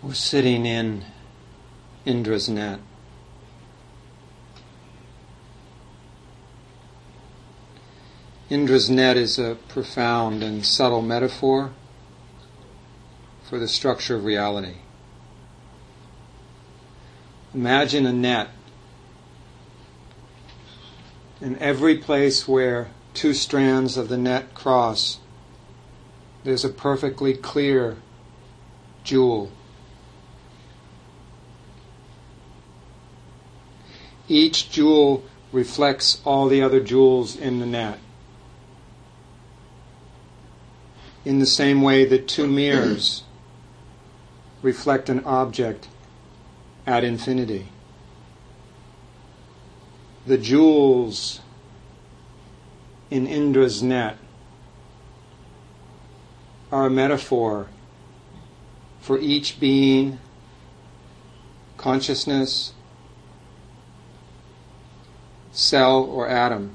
We're sitting in Indra's net. Indra's net is a profound and subtle metaphor for the structure of reality. Imagine a net, and every place where two strands of the net cross, there's a perfectly clear jewel. Each jewel reflects all the other jewels in the net. In the same way that two mirrors reflect an object ad infinity. The jewels in Indra's net are a metaphor for each being, consciousness, cell or atom.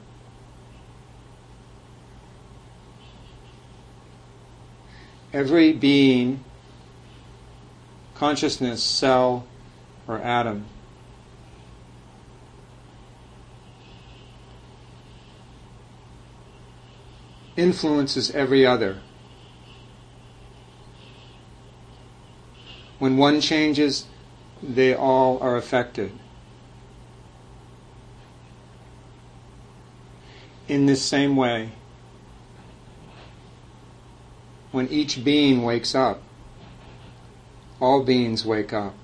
Every being, consciousness, cell or atom influences every other. When one changes, they all are affected. In this same way, when each being wakes up, all beings wake up.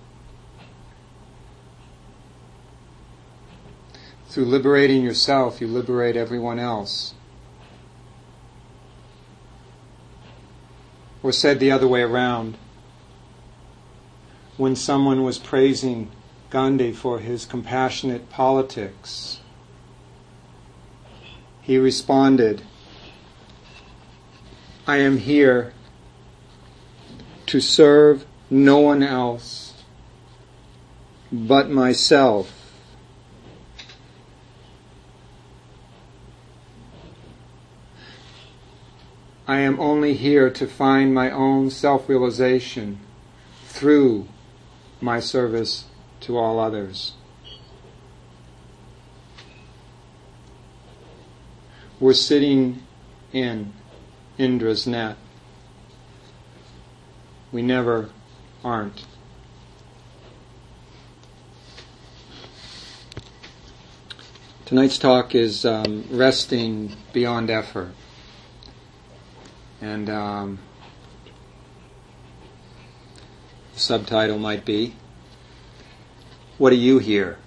Through liberating yourself, you liberate everyone else. Or said the other way around, when someone was praising Gandhi for his compassionate politics, he responded, I am here to serve no one else but myself. I am only here to find my own self-realization through my service to all others. We're sitting in Indra's net. We never aren't. Tonight's talk is resting beyond effort. And the subtitle might be, What do you hear?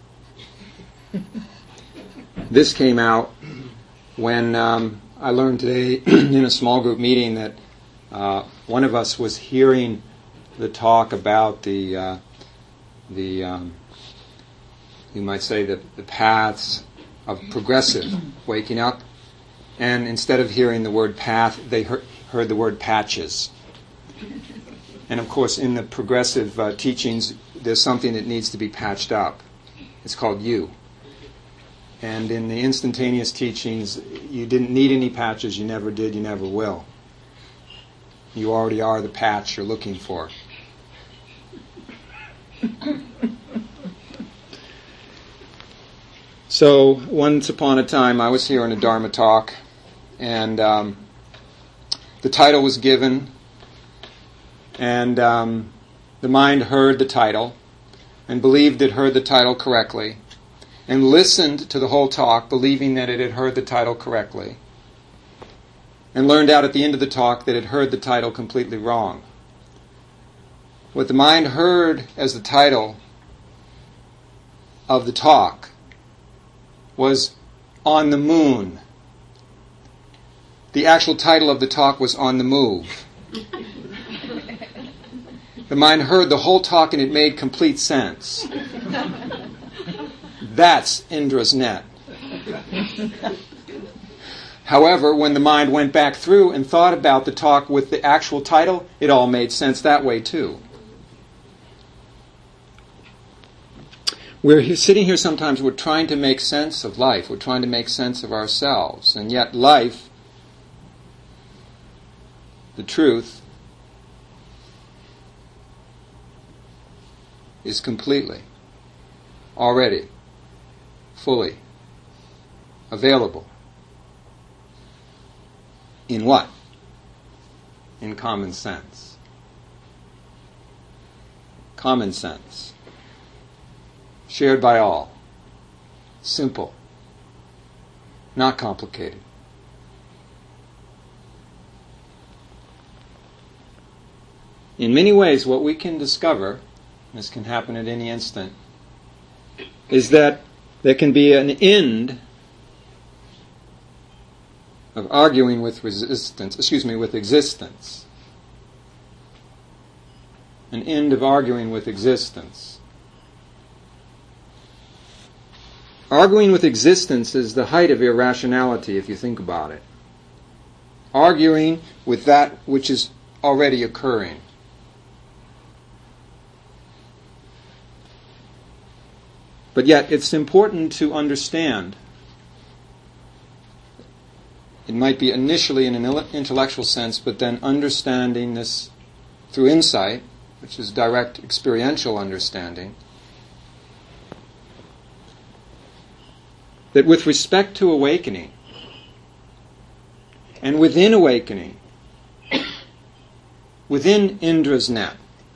This came out when I learned today in a small group meeting that one of us was hearing the talk about the you might say the paths of progressive waking up, and instead of hearing the word path, they heard the word patches. And of course, in the progressive teachings, there's something that needs to be patched up. It's called you. And in the instantaneous teachings, you didn't need any patches, you never did, you never will. You already are the patch you're looking for. So, once upon a time, I was here in a Dharma talk, and the title was given, and the mind heard the title, and believed it heard the title correctly, and listened to the whole talk, believing that it had heard the title correctly, and learned out at the end of the talk that it heard the title completely wrong. What the mind heard as the title of the talk was On the Moon. The actual title of the talk was On the Move. The mind heard the whole talk and it made complete sense. That's Indra's net. However, when the mind went back through and thought about the talk with the actual title, it all made sense that way too. We're sitting here sometimes, we're trying to make sense of life, we're trying to make sense of ourselves, and yet life, the truth, is completely, already, fully available. In what? In common sense. Common sense. Shared by all. Simple. Not complicated. In many ways, what we can discover, this can happen at any instant, is that there can be an end of arguing with with existence. An end of arguing with existence. Arguing with existence is the height of irrationality, if you think about it. Arguing with that which is already occurring. But yet, it's important to understand. It might be initially in an intellectual sense, but then understanding this through insight, which is direct experiential understanding, that with respect to awakening, and within awakening, within Indra's net,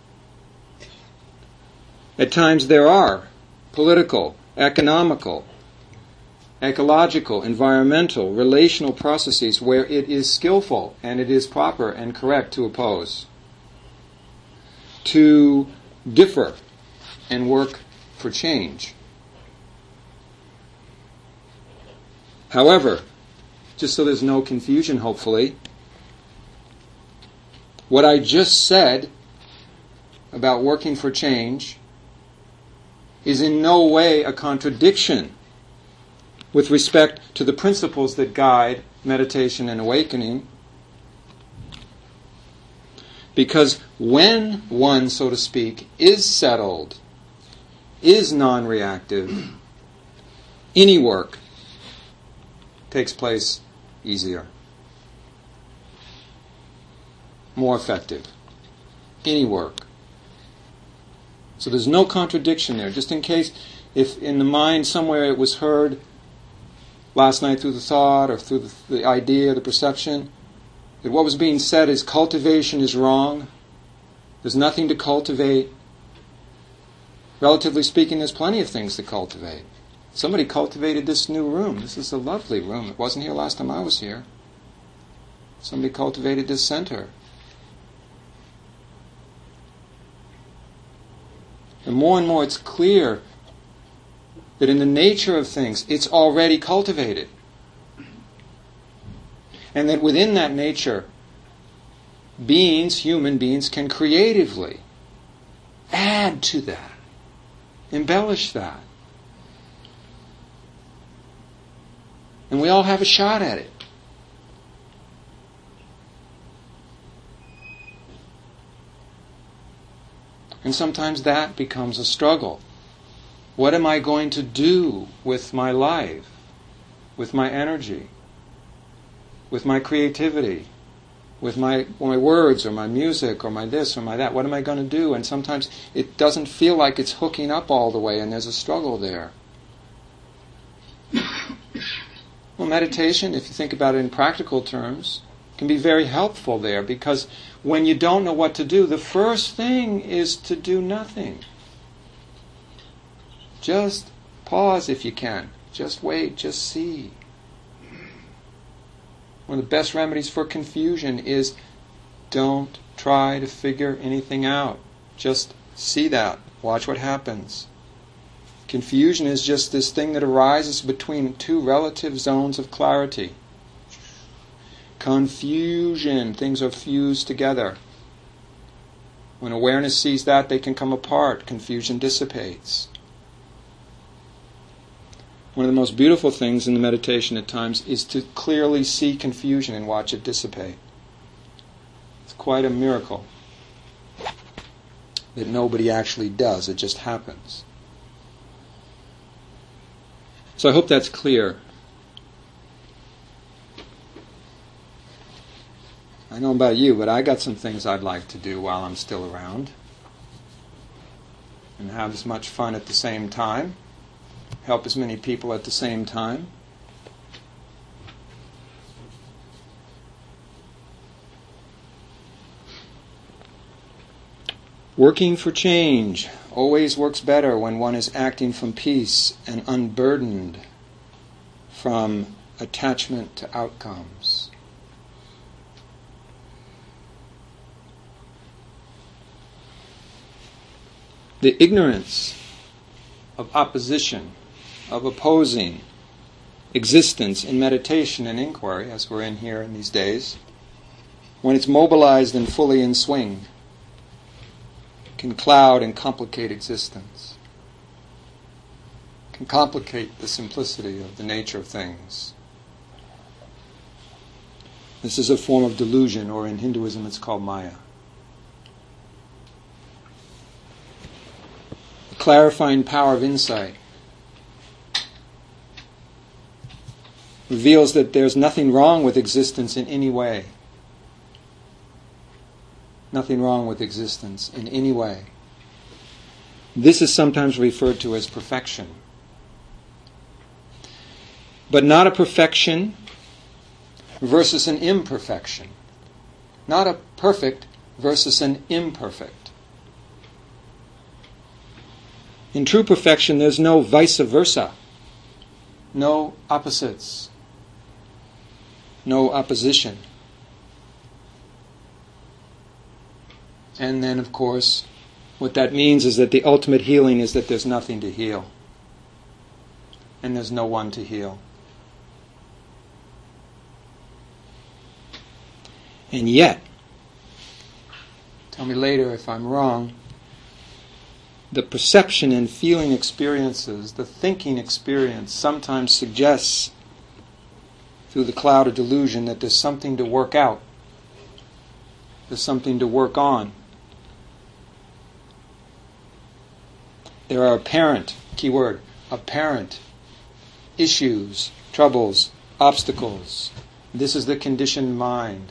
at times there are political, economical, ecological, environmental, relational processes where it is skillful and it is proper and correct to oppose, to differ and work for change. However, just so there's no confusion, hopefully, what I just said about working for change is in no way a contradiction with respect to the principles that guide meditation and awakening. Because when one, so to speak, is settled, is non-reactive, any work takes place easier, more effective. Any work. So there's no contradiction there. Just in case, if in the mind somewhere it was heard last night through the thought or through the idea, the perception, that what was being said is cultivation is wrong. There's nothing to cultivate. Relatively speaking, there's plenty of things to cultivate. Somebody cultivated this new room. This is a lovely room. It wasn't here last time I was here. Somebody cultivated this center. And more it's clear that in the nature of things, it's already cultivated. And that within that nature, human beings, can creatively add to that, embellish that. And we all have a shot at it. And sometimes that becomes a struggle. What am I going to do with my life, with my energy, with my creativity, with my words or my music or my this or my that? What am I going to do? And sometimes it doesn't feel like it's hooking up all the way and there's a struggle there. Well, meditation, if you think about it in practical terms, can be very helpful there, because when you don't know what to do, the first thing is to do nothing. Just pause if you can. Just wait, just see. One of the best remedies for confusion is don't try to figure anything out. Just see that. Watch what happens. Confusion is just this thing that arises between two relative zones of clarity. Confusion. Things are fused together. When awareness sees that, they can come apart. Confusion dissipates. One of the most beautiful things in the meditation at times is to clearly see confusion and watch it dissipate. It's quite a miracle that nobody actually does. It just happens. So I hope that's clear. I don't know about you, but I got some things I'd like to do while I'm still around. and have as much fun at the same time, help as many people at the same time. Working for change always works better when one is acting from peace and unburdened from attachment to outcomes. The ignorance of opposition, of opposing existence in meditation and inquiry, as we're in here in these days, when it's mobilized and fully in swing, can cloud and complicate existence, can complicate the simplicity of the nature of things. This is a form of delusion, or in Hinduism it's called Maya. The clarifying power of insight reveals that there's nothing wrong with existence in any way. Nothing wrong with existence in any way. This is sometimes referred to as perfection. But not a perfection versus an imperfection. Not a perfect versus an imperfect. In true perfection, there's no vice versa. No opposites. No opposition. And then, of course, what that means is that the ultimate healing is that there's nothing to heal. And there's no one to heal. And yet, tell me later if I'm wrong, the perception and feeling experiences, the thinking experience, sometimes suggests through the cloud of delusion that there's something to work out. There's something to work on. There are apparent, keyword, apparent issues, troubles, obstacles. This is the conditioned mind.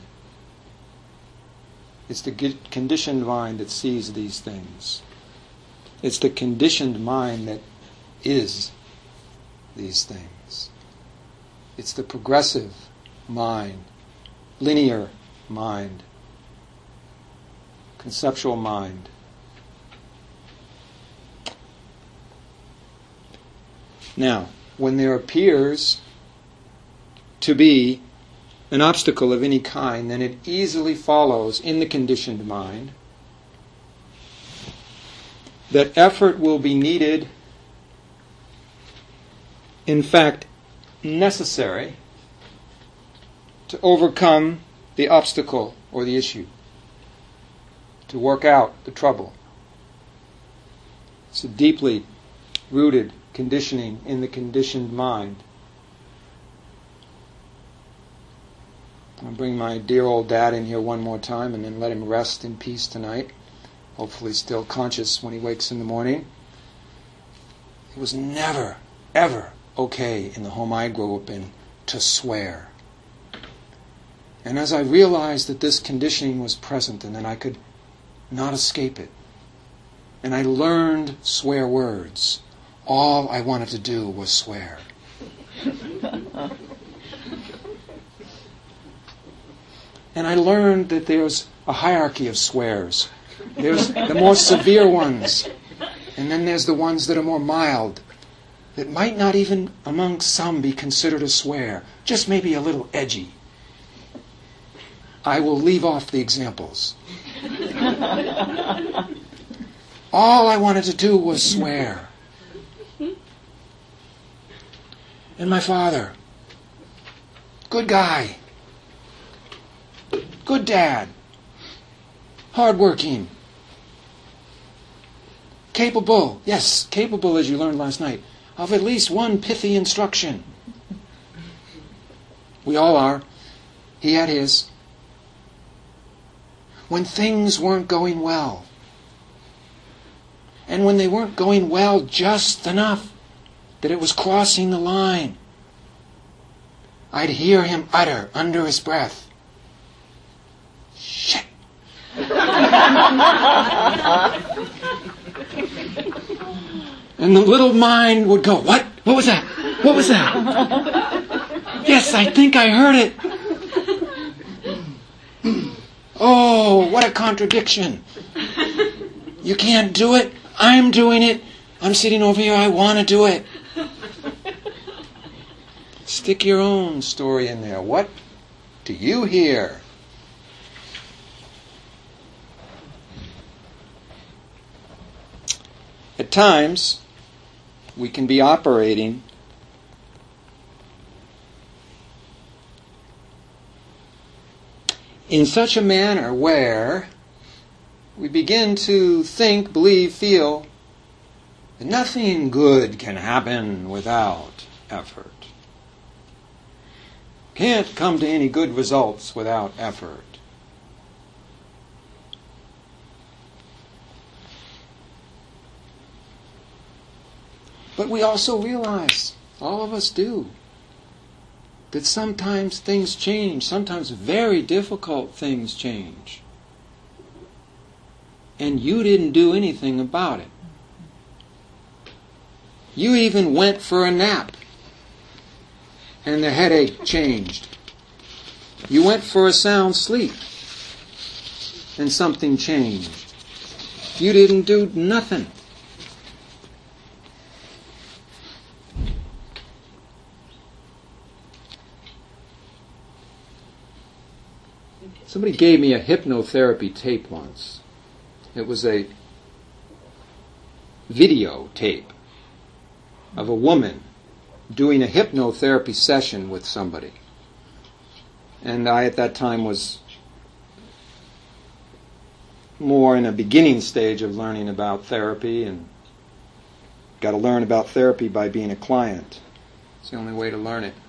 It's the conditioned mind that sees these things. It's the conditioned mind that is these things. It's the progressive mind, linear mind, conceptual mind. Now, when there appears to be an obstacle of any kind, then it easily follows in the conditioned mind that effort will be needed, in fact, necessary, to overcome the obstacle or the issue, to work out the trouble. It's a deeply rooted conditioning in the conditioned mind. I'll bring my dear old dad in here one more time and then let him rest in peace tonight. Hopefully still conscious when he wakes in the morning. It was never, ever okay in the home I grew up in to swear. And as I realized that this conditioning was present and that I could not escape it, and I learned swear words, all I wanted to do was swear. And I learned that there's a hierarchy of swears. There's the more severe ones, and then there's the ones that are more mild, that might not even among some be considered a swear, just maybe a little edgy. I will leave off the examples. All I wanted to do was swear. And my father, good guy, good dad, hardworking, capable, yes, capable as you learned last night, of at least one pithy instruction. We all are. He had his. When things weren't going well, and when they weren't going well just enough that it was crossing the line, I'd hear him utter under his breath, "Shit." And the little mind would go, what? What was that? What was that? Yes, I think I heard it. Oh, what a contradiction. You can't do it. I'm doing it. I'm sitting over here. I want to do it. Stick your own story in there. What do you hear? At times, we can be operating in such a manner where we begin to think, believe, feel that nothing good can happen without effort. Can't come to any good results without effort. But we also realize, all of us do, that sometimes things change. Sometimes very difficult things change. And you didn't do anything about it. You even went for a nap, and the headache changed. You went for a sound sleep, and something changed. You didn't do nothing. Somebody gave me a hypnotherapy tape once. It was a video tape of a woman doing a hypnotherapy session with somebody. And I, at that time, was more in a beginning stage of learning about therapy, and got to learn about therapy by being a client. It's the only way to learn it.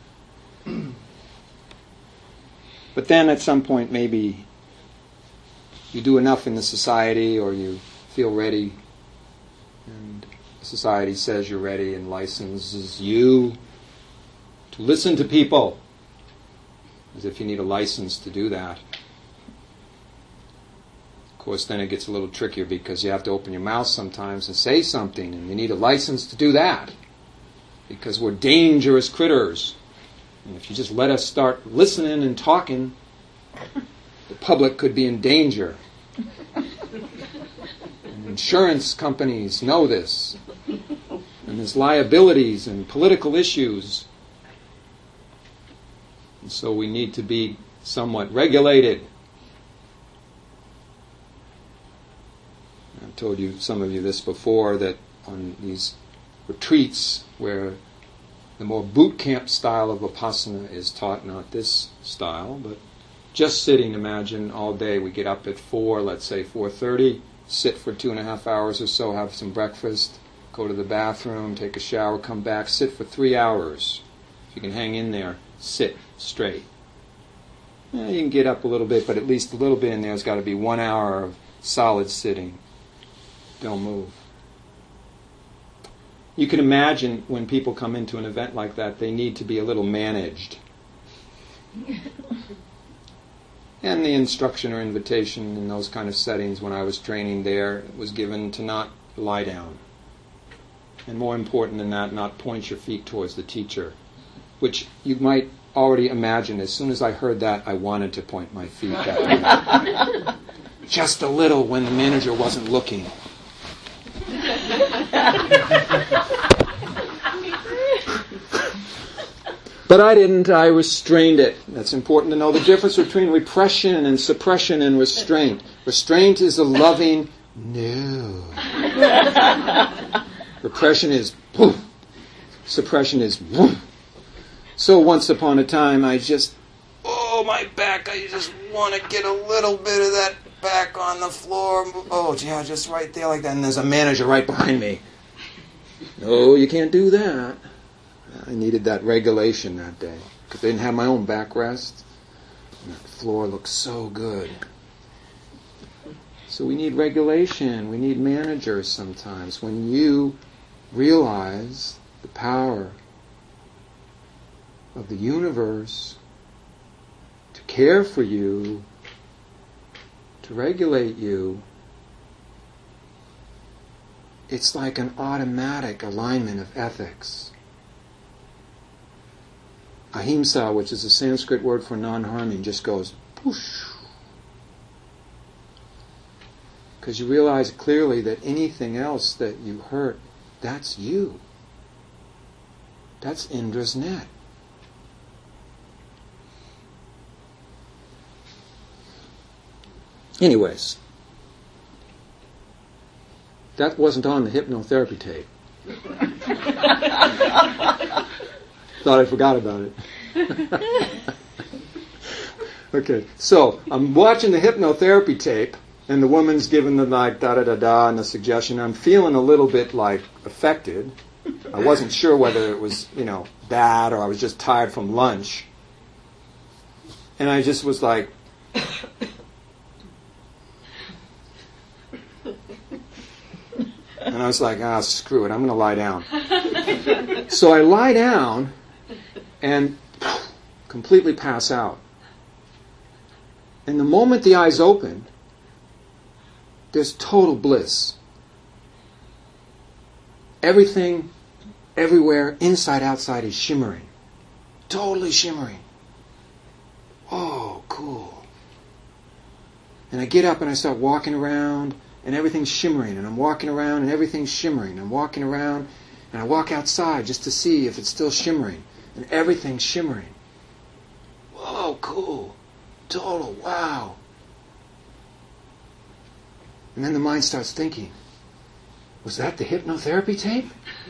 But then at some point maybe you do enough in the society, or you feel ready, and society says you're ready and licenses you to listen to people, as if you need a license to do that. Of course, then it gets a little trickier, because you have to open your mouth sometimes and say something, and you need a license to do that, because we're dangerous critters. And if you just let us start listening and talking, the public could be in danger. And insurance companies know this. And there's liabilities and political issues. And so we need to be somewhat regulated. I've told you, some of you, this before, that on these retreats where the more boot camp style of Vipassana is taught, not this style, but just sitting, imagine, all day. We get up at 4, let's say 4:30, sit for 2.5 hours or so, have some breakfast, go to the bathroom, take a shower, come back, sit for 3 hours. If you can hang in there, sit straight. You can get up a little bit, but at least a little bit in there has got to be 1 hour of solid sitting. Don't move. You can imagine when people come into an event like that, they need to be a little managed. And the instruction or invitation in those kind of settings, when I was training there, was given to not lie down. And more important than that, not point your feet towards the teacher, which you might already imagine. As soon as I heard that, I wanted to point my feet that way. Just a little when the manager wasn't looking. But I didn't. I restrained it. That's important to know the difference between repression and suppression and restraint. Restraint is a loving no. Repression is woof. Suppression is woof. So once upon a time, I just, my back, I just want to get a little bit of that back on the floor. Oh, yeah, just right there like that. And there's a manager right behind me. No, you can't do that. I needed that regulation that day, because I didn't have my own backrest. And that floor looked so good. So we need regulation. We need managers sometimes. When you realize the power of the universe to care for you, to regulate you, It's like an automatic alignment of ethics. Ahimsa, which is a Sanskrit word for non-harming, just goes poosh. Because you realize clearly that anything else that you hurt, that's you. That's Indra's net. Anyways, that wasn't on the hypnotherapy tape. Thought I forgot about it. Okay, so I'm watching the hypnotherapy tape, and the woman's giving the like da-da-da-da and the suggestion. I'm feeling a little bit like affected. I wasn't sure whether it was, bad or I was just tired from lunch. And I just was like, and I was like, screw it, I'm going to lie down. So I lie down and completely pass out. And the moment the eyes open, there's total bliss. Everything, everywhere, inside, outside is shimmering. Totally shimmering. Oh, cool. And I get up and I start walking around, and everything's shimmering, and I'm walking around, and everything's shimmering. I'm walking around, and I walk outside just to see if it's still shimmering, and everything's shimmering. Whoa, cool. Total, wow. And then the mind starts thinking, was that the hypnotherapy tape?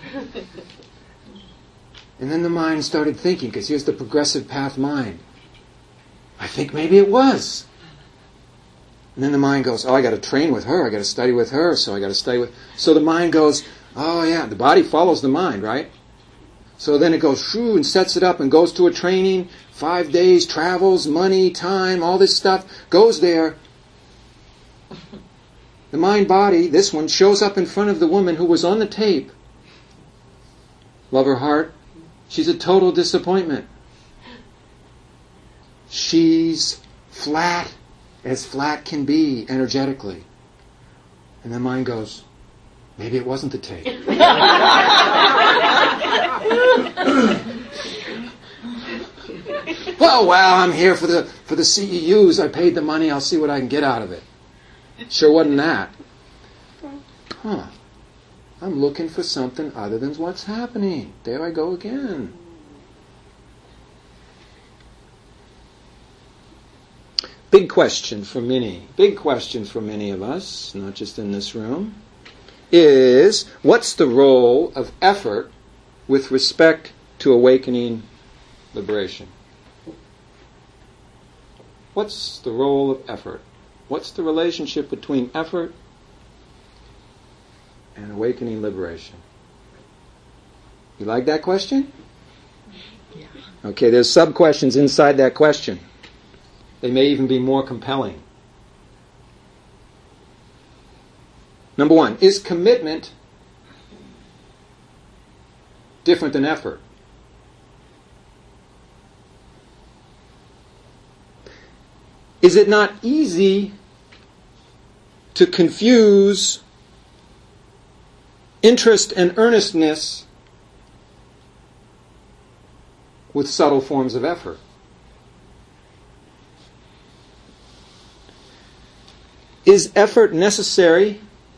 And then the mind started thinking, because here's the progressive path mind. I think maybe it was. And then the mind goes, I got to train with her. I got to study with her. So I got to study with... So the mind goes, oh yeah, the body follows the mind, right? So then it goes, shoo, and sets it up and goes to a training, 5 days, travels, money, time, all this stuff, goes there. The mind-body, this one, shows up in front of the woman who was on the tape. Love her heart. She's a total disappointment. She's flat as flat can be energetically. And the mind goes, maybe it wasn't the tape. Oh, wow, I'm here for the CEUs. I paid the money. I'll see what I can get out of it. Sure wasn't that. I'm looking for something other than what's happening. There I go again. Big question for many of us, not just in this room, is what's the role of effort with respect to awakening liberation? What's the role of effort? What's the relationship between effort and awakening liberation? You like that question? Yeah. Okay, there's sub-questions inside that question. They may even be more compelling. Number one, is commitment different than effort? Is it not easy to confuse interest and earnestness with subtle forms of effort? Is effort necessary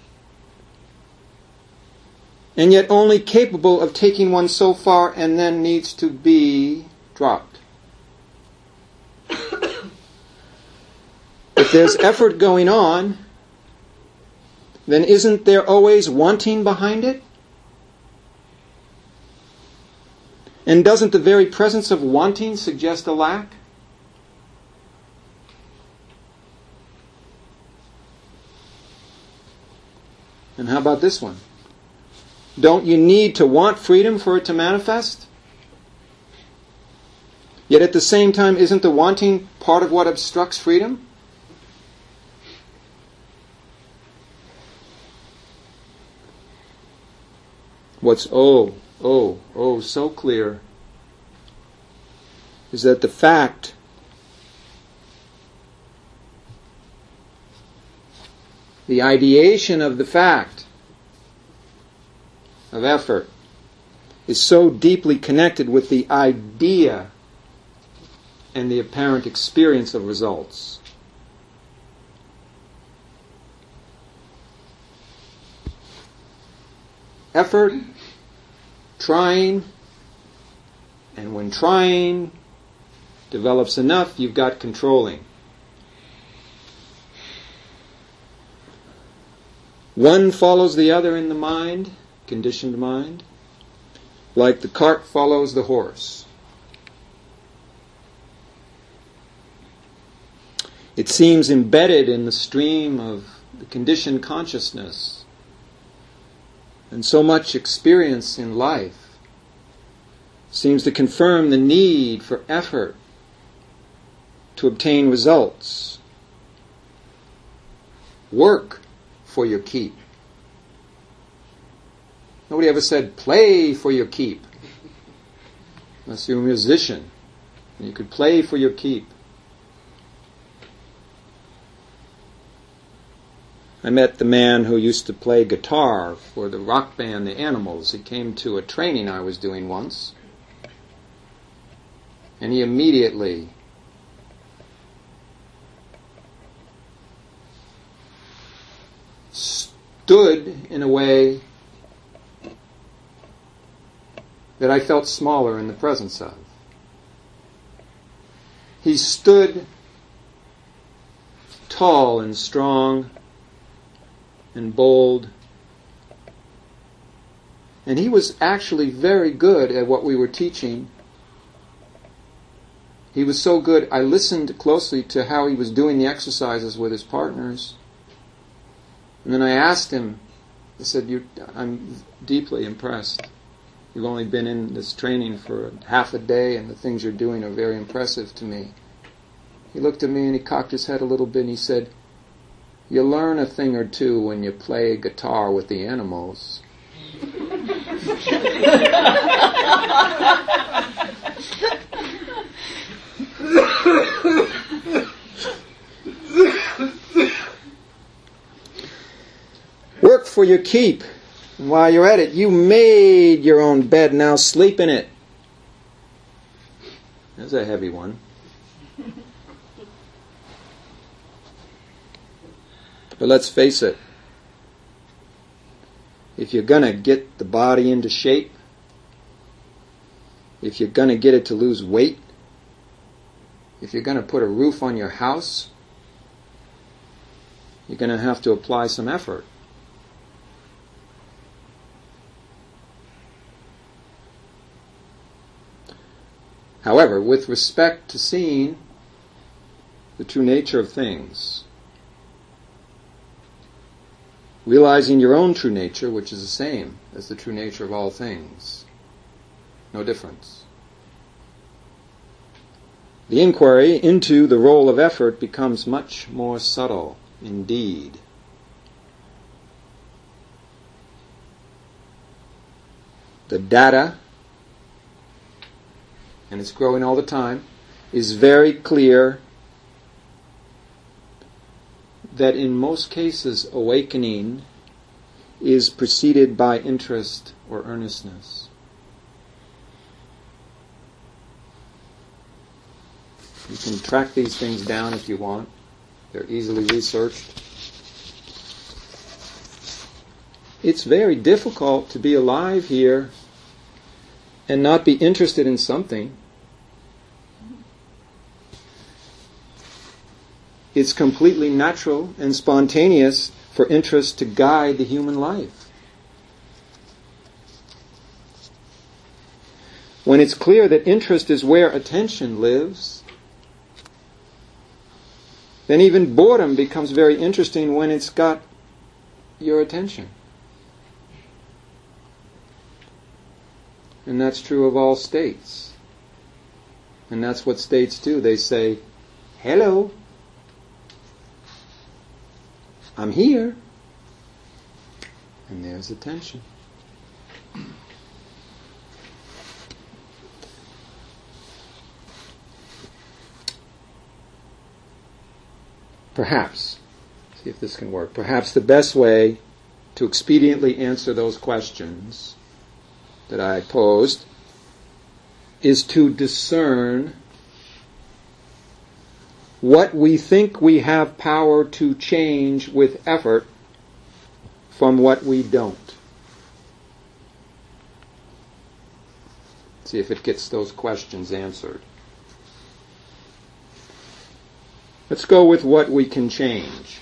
and yet only capable of taking one so far and then needs to be dropped? If there's effort going on, then isn't there always wanting behind it? And doesn't the very presence of wanting suggest a lack? And how about this one? Don't you need to want freedom for it to manifest? Yet at the same time, isn't the wanting part of what obstructs freedom? What's so clear is that the fact the ideation of the fact of effort is so deeply connected with the idea and the apparent experience of results. Effort, trying, and when trying develops enough, you've got controlling. One follows the other in the mind, conditioned mind, like the cart follows the horse. It seems embedded in the stream of the conditioned consciousness, and so much experience in life seems to confirm the need for effort to obtain results. Work for your keep. Nobody ever said play for your keep. Unless you're a musician, you could play for your keep. I met the man who used to play guitar for the rock band The Animals. He came to a training I was doing once, and he immediately stood in a way that I felt smaller in the presence of. He stood tall and strong and bold, and he was actually very good at what we were teaching. He was so good, I listened closely to how he was doing the exercises with his partners. And then I asked him, I said, I'm deeply impressed. You've only been in this training for half a day, and the things you're doing are very impressive to me. He looked at me and he cocked his head a little bit and he said, you learn a thing or two when you play guitar with The Animals. Work for your keep. And while you're at it, you made your own bed, now sleep in it. That's a heavy one. But let's face it, if you're going to get the body into shape, if you're going to get it to lose weight, if you're going to put a roof on your house, you're going to have to apply some effort. However, with respect to seeing the true nature of things, realizing your own true nature, which is the same as the true nature of all things. No difference. The inquiry into the role of effort becomes much more subtle indeed. The data, and it's growing all the time, is very clear that in most cases awakening is preceded by interest or earnestness. You can track these things down if you want. They're easily researched. It's very difficult to be alive here and not be interested in something. It's completely natural and spontaneous for interest to guide the human life. When it's clear that interest is where attention lives, then even boredom becomes very interesting when it's got your attention. And that's true of all states. And that's what states do. They say, hello, I'm here. And there's attention. Perhaps, see if this can work, perhaps the best way to expediently answer those questions that I posed is to discern what we think we have power to change with effort from what we don't. See if it gets those questions answered. Let's go with what we can change.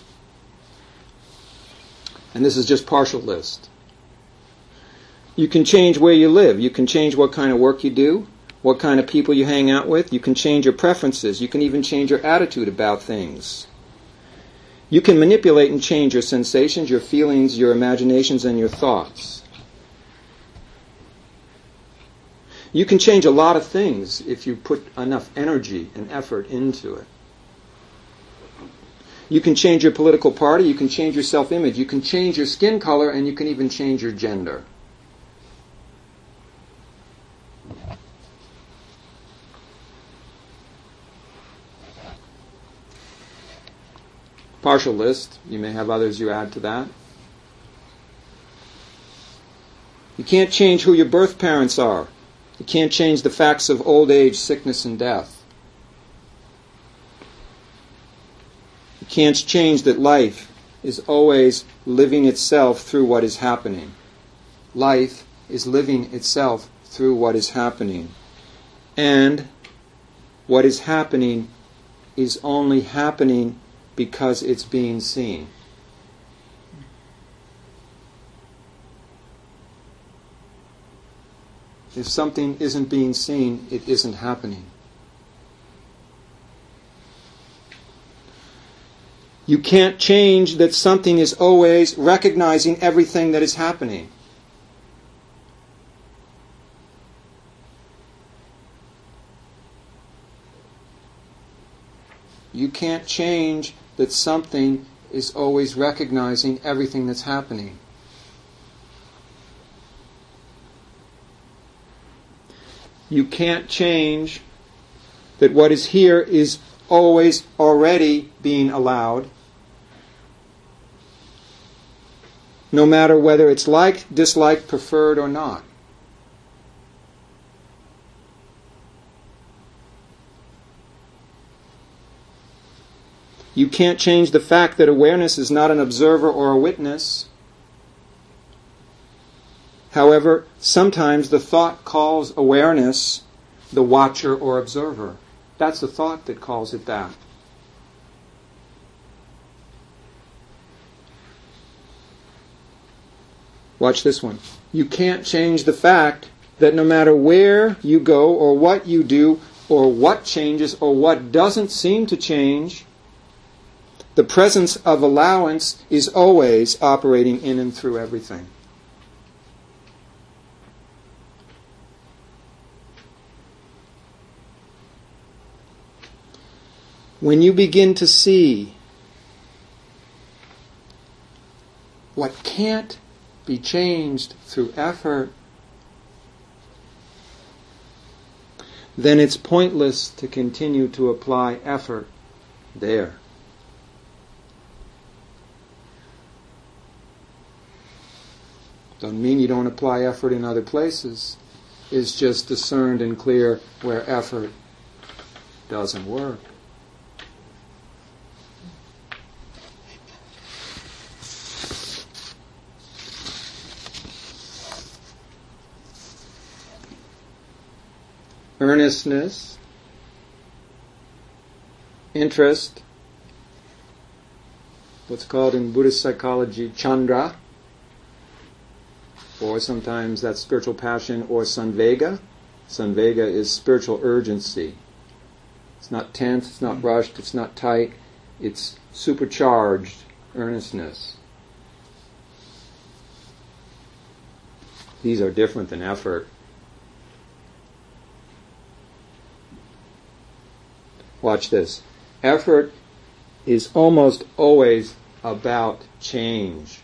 And this is just partial list. You can change where you live. You can change what kind of work you do, what kind of people you hang out with. You can change your preferences. You can even change your attitude about things. You can manipulate and change your sensations, your feelings, your imaginations, and your thoughts. You can change a lot of things if you put enough energy and effort into it. You can change your political party, you can change your self-image, you can change your skin color, and you can even change your gender. Partial list. You may have others you add to that. You can't change who your birth parents are. You can't change the facts of old age, sickness, and death. You can't change that life is always living itself through what is happening. Life is living itself through what is happening. And what is happening is only happening because it's being seen. If something isn't being seen, it isn't happening. You can't change that something is always recognizing everything that is happening. You can't change that something is always recognizing everything that's happening. You can't change that what is here is always already being allowed, no matter whether it's liked, disliked, preferred, or not. You can't change the fact that awareness is not an observer or a witness. However, sometimes the thought calls awareness the watcher or observer. That's the thought that calls it that. Watch this one. You can't change the fact that no matter where you go or what you do or what changes or what doesn't seem to change, the presence of allowance is always operating in and through everything. When you begin to see what can't be changed through effort, then it's pointless to continue to apply effort there. Doesn't mean you don't apply effort in other places. It's just discerned and clear where effort doesn't work. Earnestness, interest, what's called in Buddhist psychology Chandra, or sometimes that's spiritual passion, or Sanvega. Sanvega is spiritual urgency. It's not tense, it's not rushed, it's not tight, it's supercharged earnestness. These are different than effort. Watch this. Effort is almost always about change.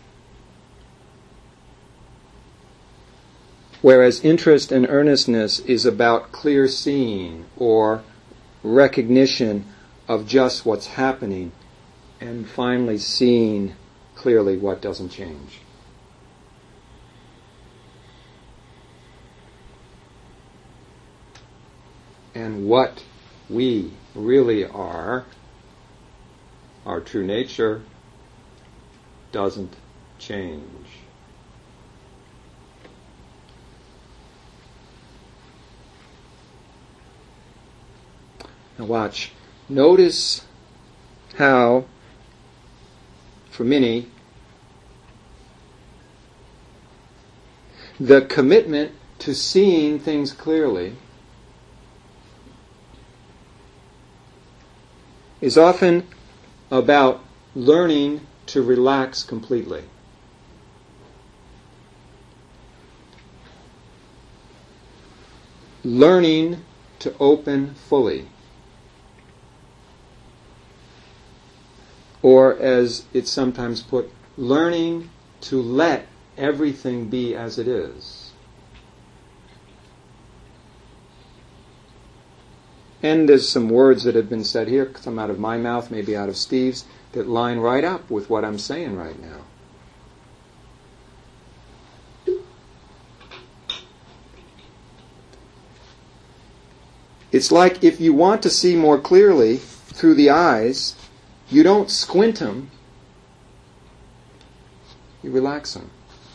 Whereas interest and earnestness is about clear seeing or recognition of just what's happening and finally seeing clearly what doesn't change. and what we really are, our true nature, doesn't change. Now watch. Notice how, for many, the commitment to seeing things clearly is often about learning to relax completely. Learning to open fully. Or, as it's sometimes put, learning to let everything be as it is. And there's some words that have been said here, some out of my mouth, maybe out of Steve's, that line right up with what I'm saying right now. It's like if you want to see more clearly through the eyes, you don't squint them, you relax them.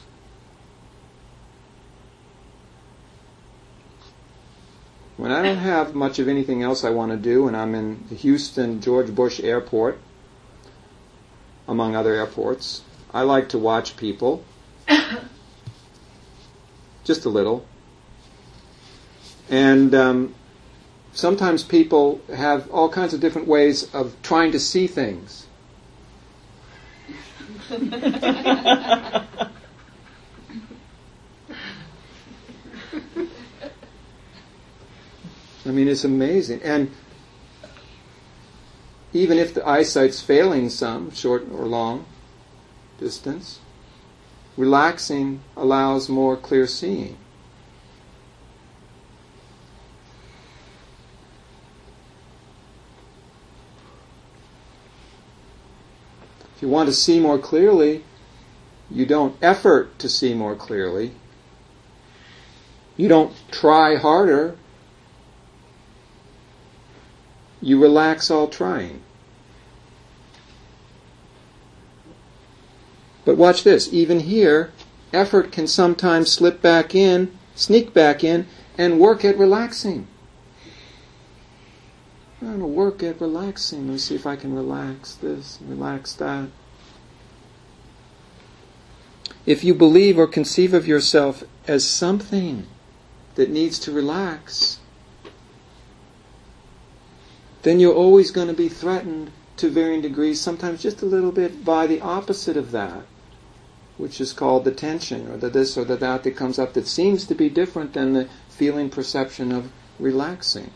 When I don't have much of anything else I want to do, and I'm in the Houston George Bush Airport, among other airports, I like to watch people, just a little. And sometimes people have all kinds of different ways of trying to see things. I mean, it's amazing. And even if the eyesight's failing some, short or long distance, relaxing allows more clear seeing. If you want to see more clearly, you don't effort to see more clearly. You don't try harder. You relax all trying. But watch this. Even here, effort can sometimes slip back in, sneak back in, and work at relaxing. I'm going to work at relaxing. Let me see if I can relax this, relax that. If you believe or conceive of yourself as something that needs to relax, then you're always going to be threatened to varying degrees, sometimes just a little bit, by the opposite of that, which is called the tension, or the this or the that comes up that seems to be different than the feeling perception of relaxing.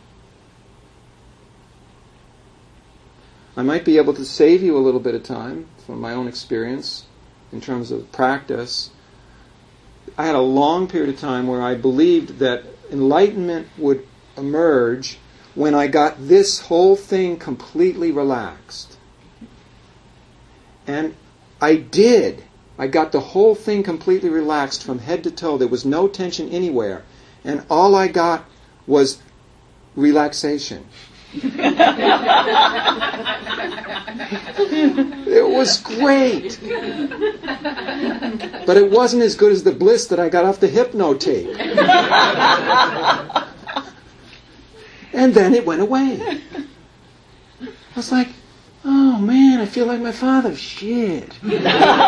I might be able to save you a little bit of time from my own experience in terms of practice. I had a long period of time where I believed that enlightenment would emerge when I got this whole thing completely relaxed. And I did. I got the whole thing completely relaxed from head to toe. There was no tension anywhere. And all I got was relaxation. It was great. But it wasn't as good as the bliss that I got off the hypnotape. And then it went away. I was like, oh man, I feel like my father. Shit. Well,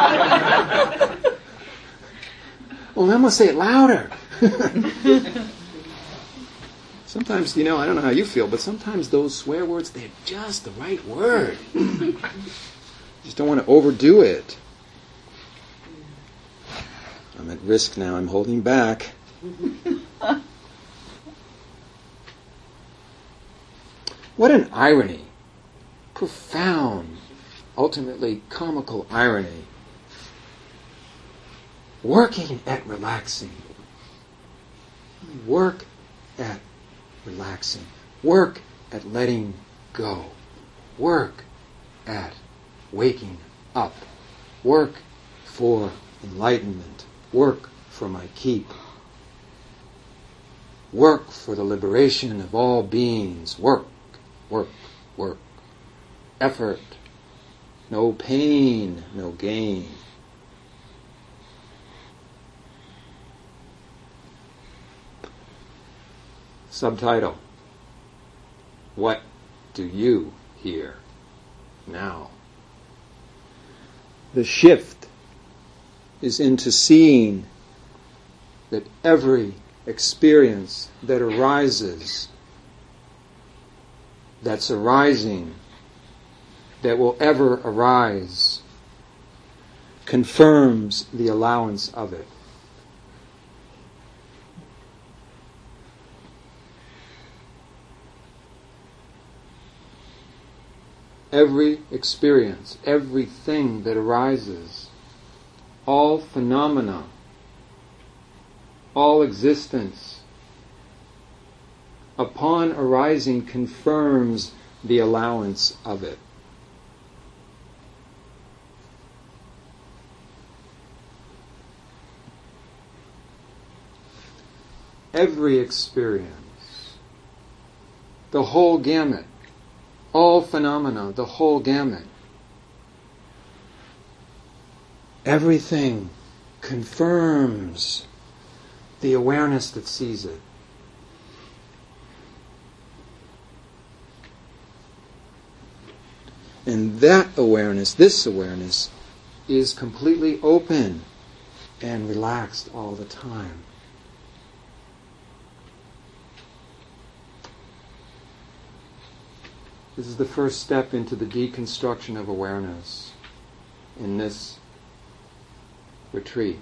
I'm going to say it louder. Sometimes, I don't know how you feel, but sometimes those swear words, they're just the right word. Just don't want to overdo it. I'm at risk now. I'm holding back. What an irony. Profound, ultimately comical irony. Working at relaxing. Work at relaxing. Work at letting go. Work at waking up. Work for enlightenment. Work for my keep. Work for the liberation of all beings. Work, work, work. Effort. No pain, no gain. Subtitle: What do you hear now? The shift is into seeing that every experience that arises, that's arising, that will ever arise, confirms the allowance of it. Every experience, everything that arises, all phenomena, all existence, upon arising confirms the allowance of it. Every experience, the whole gamut, all phenomena, the whole gamut, everything confirms the awareness that sees it. And that awareness, this awareness, is completely open and relaxed all the time. This is the first step into the deconstruction of awareness in this retreat.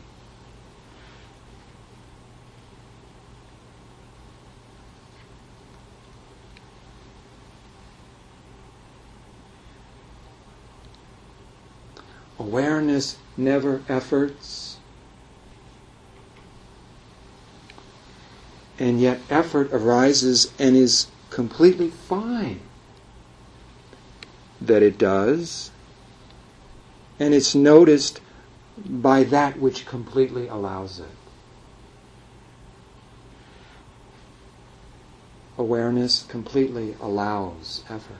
Awareness never efforts, and yet effort arises and is completely fine that it does, and it's noticed by that which completely allows it. Awareness completely allows effort.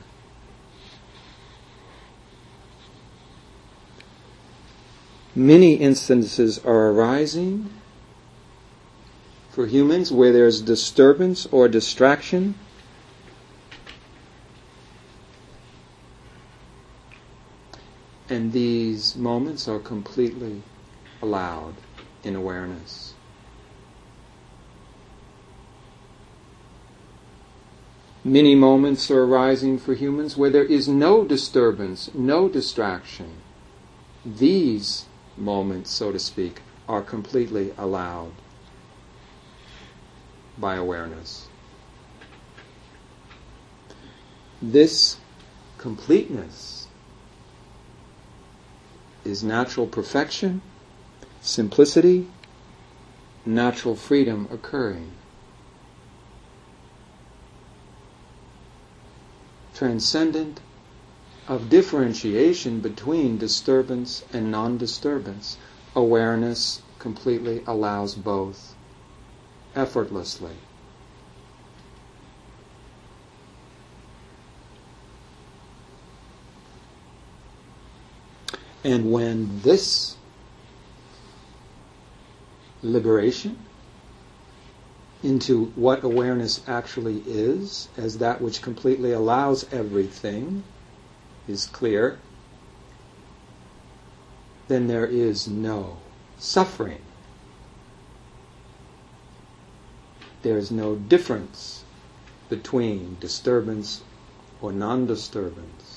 Many instances are arising for humans where there's disturbance or distraction. And these moments are completely allowed in awareness. Many moments are arising for humans where there is no disturbance, no distraction. These moments, so to speak, are completely allowed by awareness. This completeness is natural perfection, simplicity, natural freedom occurring. Transcendent of differentiation between disturbance and non-disturbance, awareness completely allows both effortlessly. And when this liberation into what awareness actually is, as that which completely allows everything, is clear, then there is no suffering. There is no difference between disturbance or non-disturbance.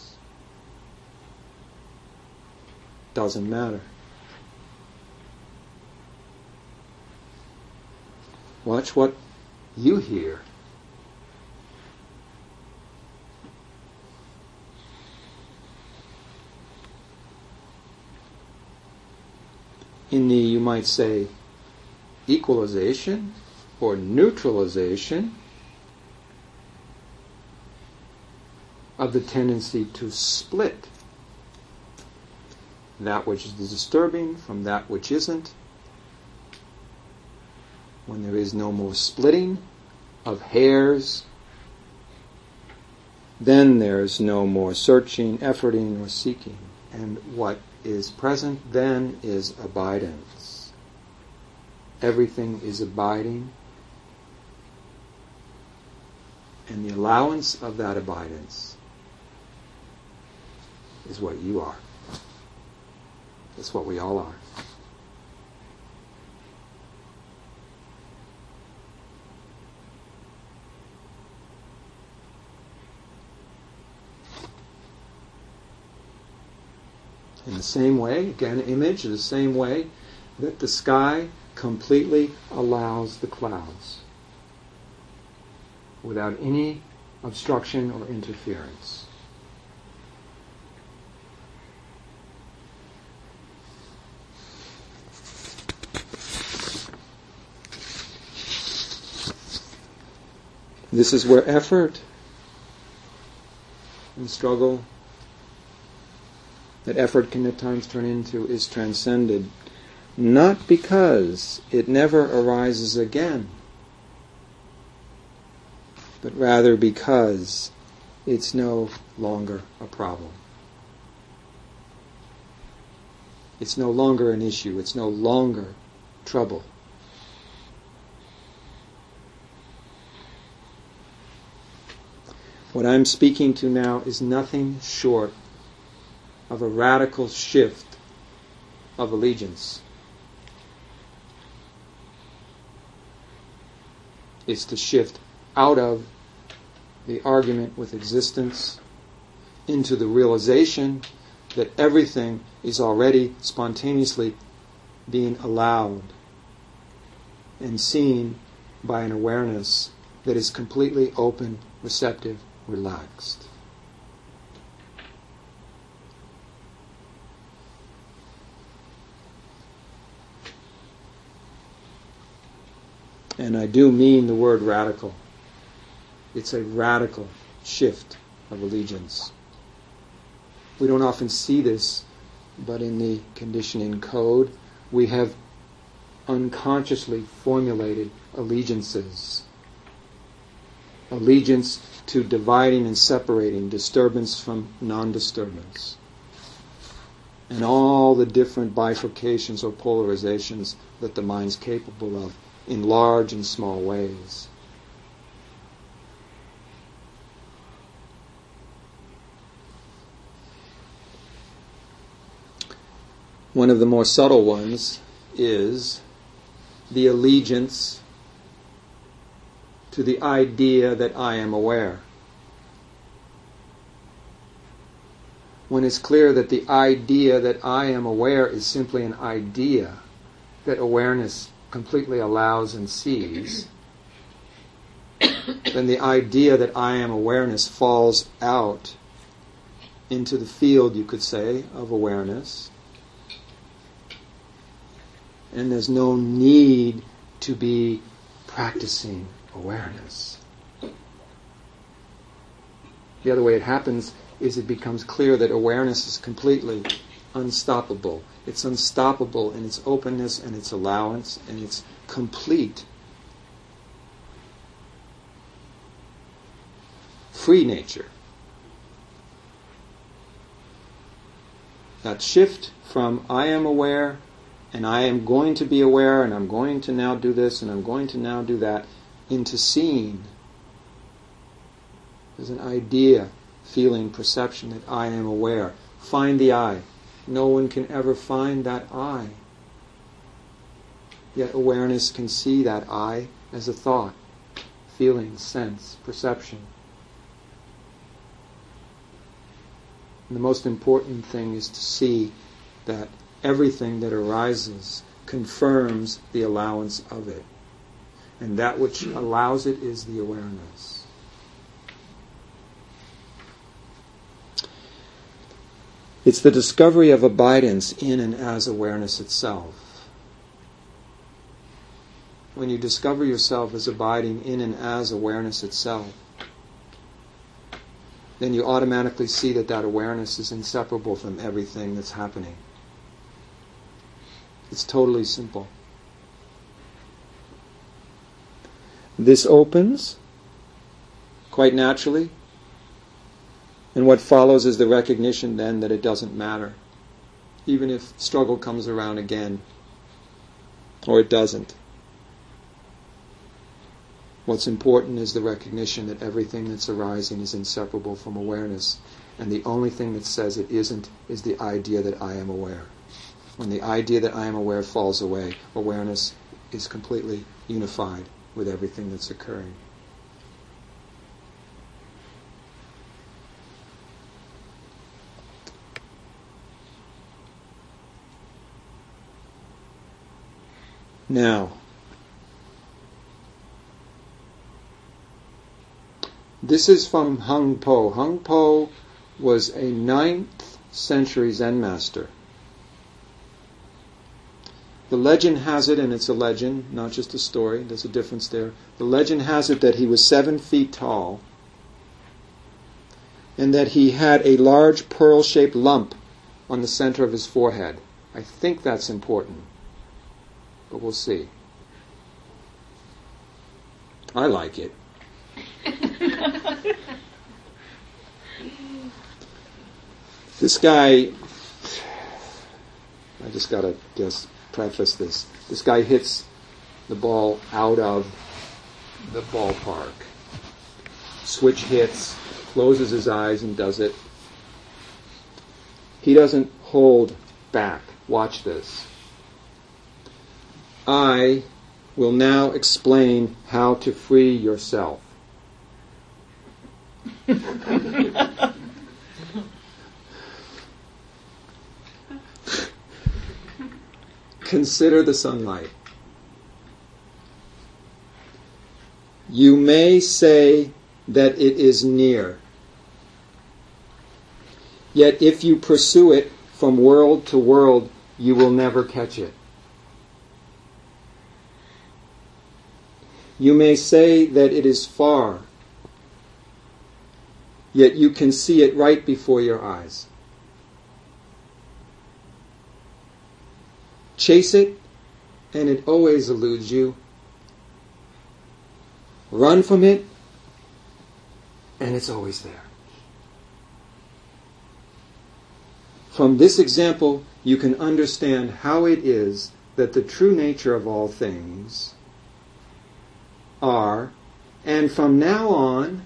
Doesn't matter. Watch what you hear. In the, you might say, equalization or neutralization of the tendency to split that which is disturbing from that which isn't. When there is no more splitting, of hairs, then there's no more searching, efforting, or seeking. And what is present then is abidance. Everything is abiding, and the allowance of that abidance is what you are. That's what we all are. In the same way, again, image, the same way that the sky completely allows the clouds without any obstruction or interference. This is where effort and struggle, that effort can at times turn into, is transcended, not because it never arises again, but rather because it's no longer a problem. It's no longer an issue. It's no longer trouble. What I'm speaking to now is nothing short of a radical shift of allegiance. It's the shift out of the argument with existence into the realization that everything is already spontaneously being allowed and seen by an awareness that is completely open, receptive, relaxed. And I do mean the word radical. It's a radical shift of allegiance. We don't often see this, but in the conditioning code, we have unconsciously formulated allegiances. Allegiance to dividing and separating, disturbance from non-disturbance. And all the different bifurcations or polarizations that the mind's capable of in large and small ways. One of the more subtle ones is the allegiance to the idea that I am aware. When it's clear that the idea that I am aware is simply an idea that awareness completely allows and sees, then the idea that I am awareness falls out into the field, you could say, of awareness. And there's no need to be practicing awareness. The other way it happens is it becomes clear that awareness is completely unstoppable. It's unstoppable in its openness and its allowance and its complete free nature. That shift from I am aware and I am going to be aware and I'm going to now do this and I'm going to now do that into seeing. There's an idea, feeling, perception that I am aware. Find the I. No one can ever find that I. Yet awareness can see that I as a thought, feeling, sense, perception. And the most important thing is to see that everything that arises confirms the allowance of it. And that which allows it is the awareness. It's the discovery of abidance in and as awareness itself. When you discover yourself as abiding in and as awareness itself, then you automatically see that that awareness is inseparable from everything that's happening. It's totally simple. This opens quite naturally, and what follows is the recognition then that it doesn't matter, even if struggle comes around again, or it doesn't. What's important is the recognition that everything that's arising is inseparable from awareness, and the only thing that says it isn't is the idea that I am aware. When the idea that I am aware falls away, awareness is completely unified with everything that's occurring. Now, this is from Hung Po. Hung Po was a 9th century Zen master. The legend has it, and it's a legend, not just a story, there's a difference there. The legend has it that he was 7 feet tall, and that he had a large pearl-shaped lump on the center of his forehead. I think that's important, but we'll see. I like it. This guy, I just got to preface this. This guy hits the ball out of the ballpark. Switch hits, closes his eyes and does it. He doesn't hold back. Watch this. I will now explain how to free yourself. Consider the sunlight. You may say that it is near. Yet if you pursue it from world to world, you will never catch it. You may say that it is far, yet you can see it right before your eyes. Chase it, and it always eludes you. Run from it, and it's always there. From this example, you can understand how it is that the true nature of all things are, and from now on,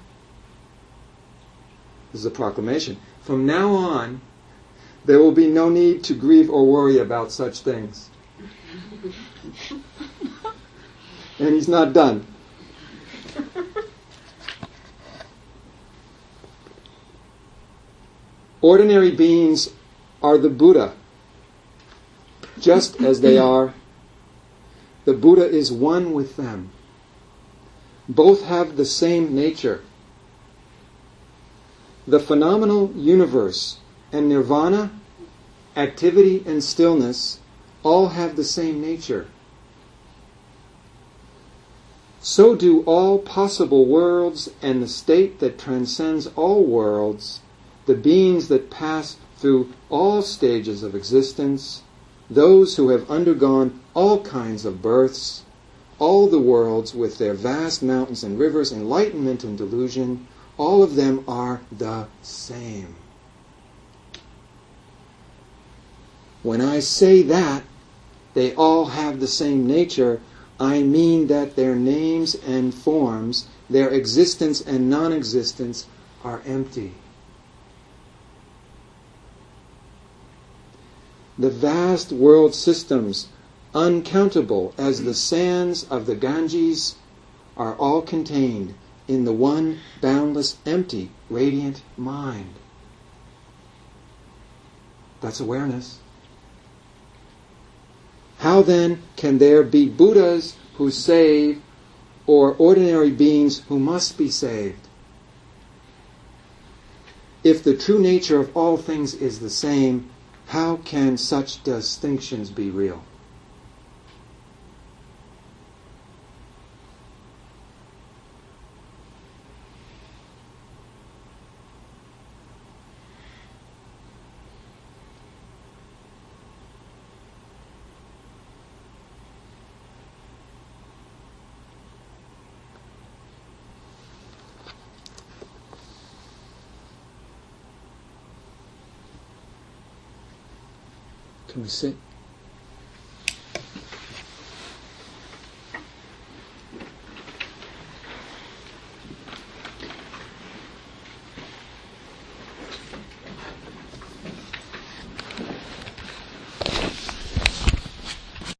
this is a proclamation, from now on, there will be no need to grieve or worry about such things. And he's not done. Ordinary beings are the Buddha, just as they are. The Buddha is one with them. Both have the same nature. The phenomenal universe and nirvana, activity and stillness, all have the same nature. So do all possible worlds and the state that transcends all worlds, the beings that pass through all stages of existence, those who have undergone all kinds of births, all the worlds with their vast mountains and rivers, enlightenment and delusion, all of them are the same. When I say that they all have the same nature, I mean that their names and forms, their existence and non-existence are empty. The vast world systems, uncountable as the sands of the Ganges, are all contained in the one boundless, empty, radiant mind. That's awareness. How then can there be Buddhas who save or ordinary beings who must be saved? If the true nature of all things is the same, how can such distinctions be real? Can we sit?